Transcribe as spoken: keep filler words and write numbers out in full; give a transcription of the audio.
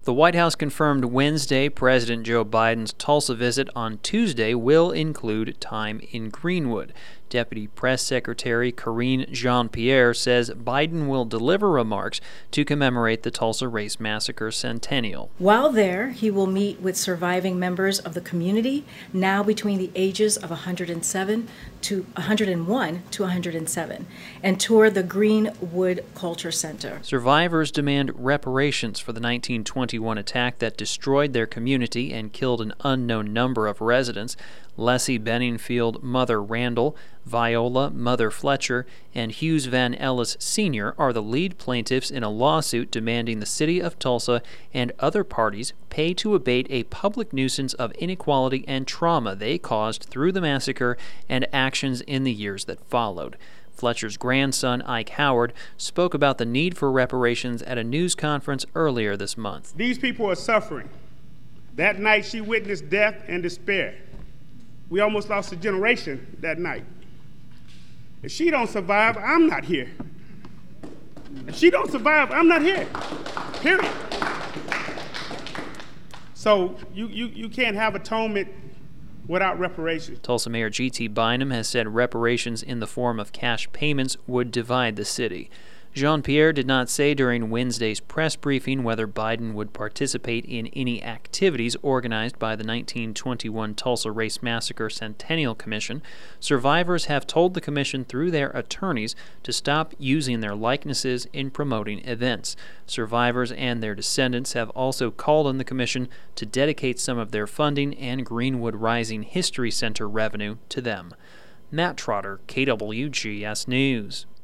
The White House confirmed Wednesday President Joe Biden's Tulsa visit on Tuesday will include time in Greenwood. Deputy Press Secretary Karine Jean-Pierre says Biden will deliver remarks to commemorate the Tulsa Race Massacre centennial. While there, he will meet with surviving members of the community, now between the ages of one hundred seven to one hundred one to one hundred seven, and tour the Greenwood Culture Center. Survivors demand reparations for the nineteen twenty-one attack that destroyed their community and killed an unknown number of residents. Leslie Benningfield, Mother Randall, Viola, Mother Fletcher, and Hughes Van Ellis Senior are the lead plaintiffs in a lawsuit demanding the city of Tulsa and other parties pay to abate a public nuisance of inequality and trauma they caused through the massacre and actions in the years that followed. Fletcher's grandson, Ike Howard, spoke about the need for reparations at a news conference earlier this month. These people are suffering. That night she witnessed death and despair. We almost lost a generation that night. If she don't survive, I'm not here. If she don't survive, I'm not here, period. So you, you, you can't have atonement without reparations. Tulsa Mayor G T Bynum has said reparations in the form of cash payments would divide the city. Jean-Pierre did not say during Wednesday's press briefing whether Biden would participate in any activities organized by the nineteen twenty-one Tulsa Race Massacre Centennial Commission. Survivors have told the commission through their attorneys to stop using their likenesses in promoting events. Survivors and their descendants have also called on the commission to dedicate some of their funding and Greenwood Rising History Center revenue to them. Matt Trotter, K W G S News.